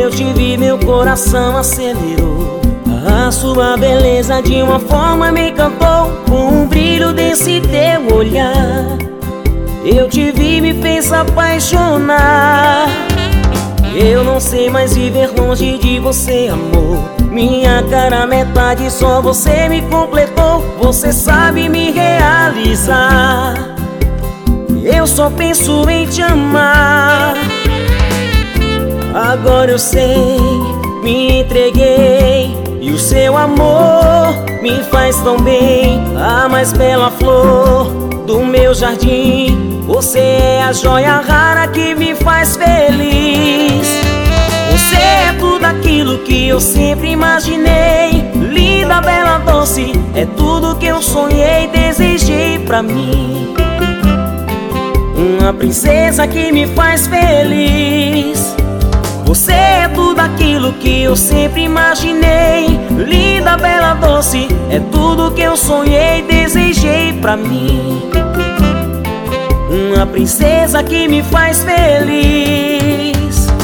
eu te vi, meu coração acelerou. A sua beleza de uma forma me encantou. Com o brilho desse teu olhar, eu te vi, me fez apaixonar. Eu não sei mais viver longe de você, amor. Minha cara metade, só você me completou. Você sabe me realizar. Eu só penso em te amar. Agora eu sei, me entreguei, e o seu amor me faz tão bem. A mais bela flor do meu jardim, você é a joia rara que me faz feliz. Você é tudo aquilo que eu sempre imaginei. Linda, bela, doce, é tudo que eu sonhei, desejei pra mim. Uma princesa que me faz feliz. Você é tudo aquilo que eu sempre imaginei. Linda, bela, doce, é tudo que eu sonhei, desejei pra mim. Uma princesa que me faz feliz.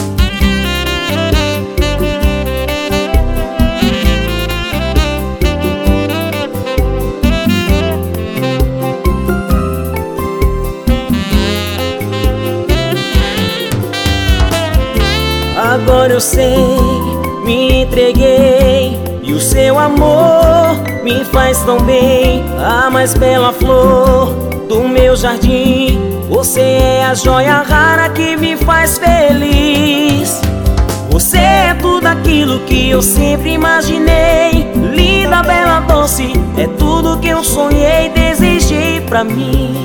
Agora eu sei, me entreguei, e o seu amor me faz tão bem. A mais bela flor do meu jardim, você é a joia rara que me faz feliz. Você é tudo aquilo que eu sempre imaginei. Linda, bela, doce, é tudo que eu sonhei, desejei pra mim.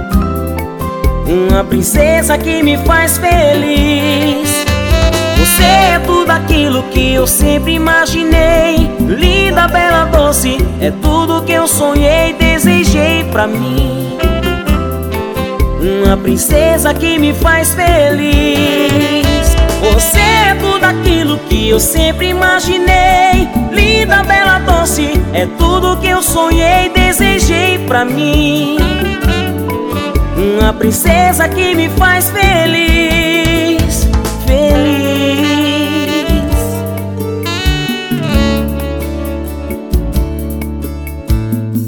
Uma princesa que me faz feliz. Você é tudo aquilo que eu sempre imaginei. Linda, bela, doce, é tudo que eu sonhei, desejei pra mim. Uma princesa que me faz feliz. Você é tudo aquilo que eu sempre imaginei. Linda, bela, doce, é tudo que eu sonhei, desejei pra mim. Uma princesa que me faz feliz.